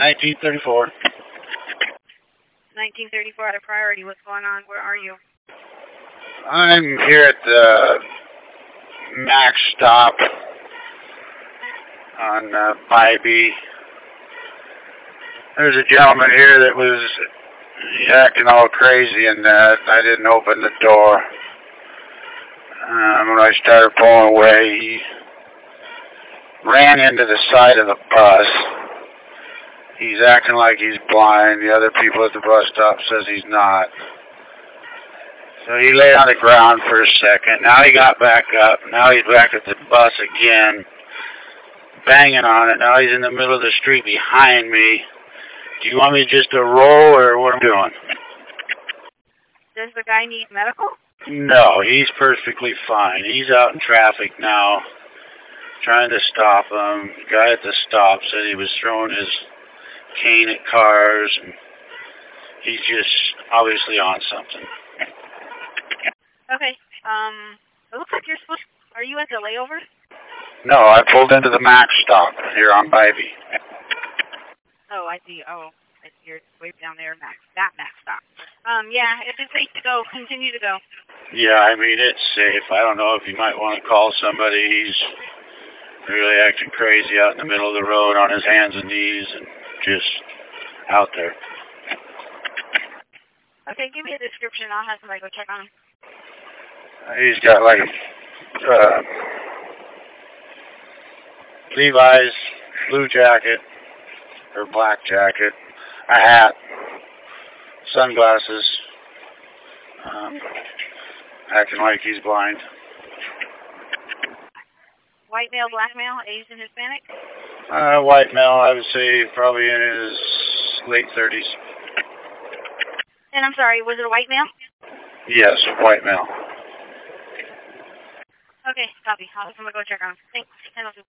1934. 1934 out of priority. What's going on? Where are you? I'm here at the Max stop on Bybee. There's a gentleman here that was acting all crazy and I didn't open the door. When I started pulling away, he ran into the side of the bus. He's acting like he's blind. The other people at the bus stop says he's not. So he lay on the ground for a second. Now he got back up. Now he's back at the bus again, banging on it. Now he's in the middle of the street behind me. Do you want me just to roll or what I'm doing? Does the guy need medical? No, he's perfectly fine. He's out in traffic now, trying to stop him. The guy at the stop said he was throwing his cane at cars, and he's just obviously on something. Okay. It looks like you're supposed. Are you at the layover? No, I pulled into the Max stop here on Bybee. Oh, I see. Oh, you're way down there, Max. That Max stop. Yeah, if it's safe to go, continue to go. Yeah, I mean, it's safe. I don't know if you might want to call somebody. He's really acting crazy out in the middle of the road on his hands and knees and just out there. Okay, give me a description. I'll have somebody go check on him. He's got like a Levi's blue jacket or black jacket, a hat, sunglasses, acting like he's blind. White male, black male, Asian, Hispanic? White male, I would say probably in his late 30s. And I'm sorry, was it a white male? Yes, white male. Okay, copy. I'll have someone go check on him. Thanks. 10:02.